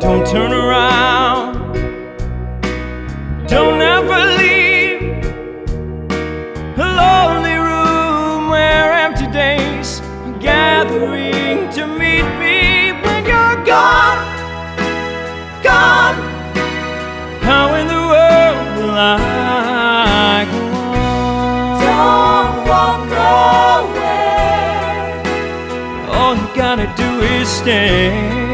Don't turn around, don't ever leave a lonely room where empty days are gathering to meet me. When you're gone, gone, how in the world will I go on? Don't walk away. All you gotta do is stay.